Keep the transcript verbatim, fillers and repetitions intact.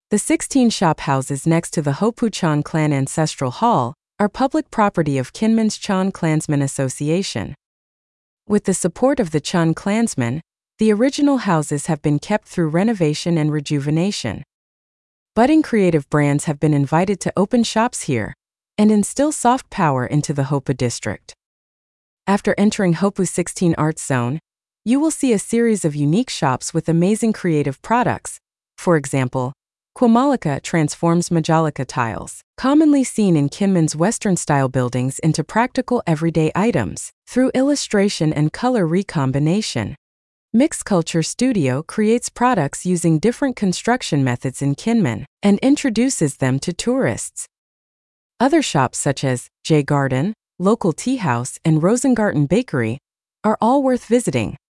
The sixteen shop houses next to the Hopu-Chan Clan Ancestral Hall are public property of Kinmen's Chan Clansmen Association. With the support of the Chan Clansmen, the original houses have been kept through renovation and rejuvenation. Budding creative brands have been invited to open shops here and instill soft power into the Hopu district. After entering Hopu's sixteen Arts Zone, you will see a series of unique shops with amazing creative products. For example, Quamalika transforms Majalika tiles, commonly seen in Kinmen's Western-style buildings, into practical everyday items through illustration and color recombination. Mixed Culture Studio creates products using different construction methods in Kinmen and introduces them to tourists. Other shops such as J Garden, Local Tea House, and Rosengarten Bakery are all worth visiting.